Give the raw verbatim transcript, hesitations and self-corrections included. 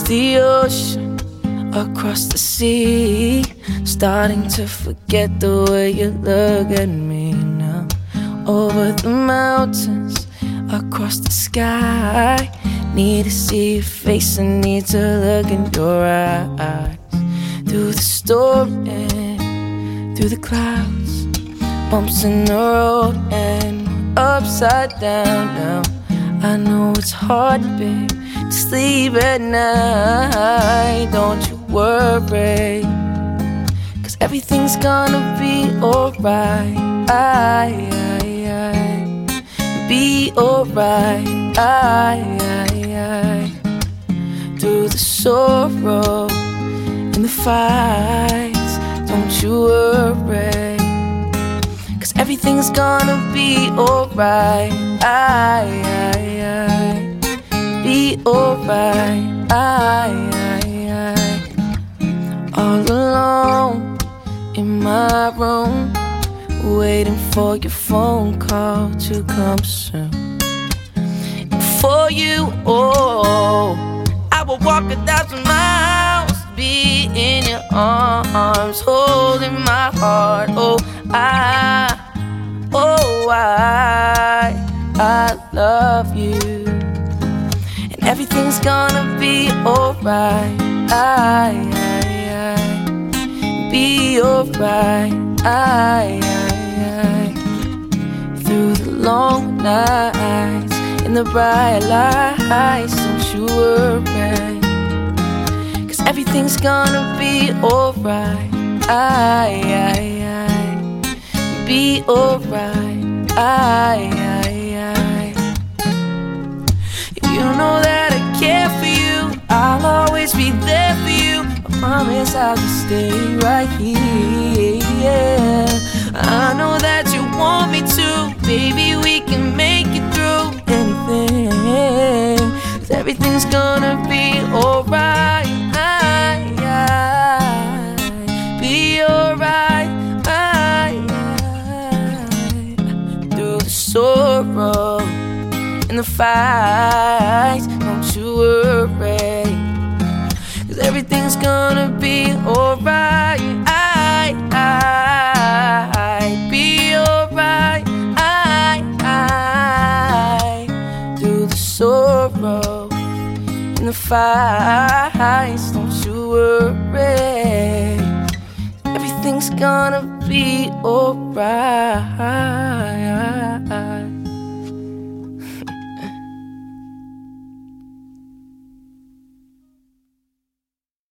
the ocean, across the sea, starting to forget the way you look at me now. Over the mountains, across the sky, need to see your face and need to look in your eyes. Through the storm and through the clouds, bumps in the road and we're upside down now. I know it's hard, babe, to sleep at night. Don't you worry, 'cause everything's gonna be alright. I, I, I, be alright. I, I, I, through the sorrow and the fights, don't you worry, 'cause everything's gonna be alright. I, I, I, be alright. I, I, I, all alone in my room, waiting for your phone call to come soon. And for you, oh, I will walk a thousand miles to be in your arms, holding my heart. Oh, I, oh, I, I love you, and everything's gonna be alright. I, I, I, be alright. I, I, I, through the long nights and the bright lights, don't you worry, 'cause everything's gonna be alright. I, I, I, be alright. I, I, I, you know that I care for you, I'll always be there for you. I promise I'll just stay right here. Yeah, I know that you want me to, baby, we can make it through anything, 'cause everything's gonna be alright. I, I, be alright. I, I, through the sorrow and the fights, don't you worry, 'cause everything's gonna be alright. I, I, I, be alright. I, I, through the sorrow and the fights, don't you worry, everything's gonna be alright.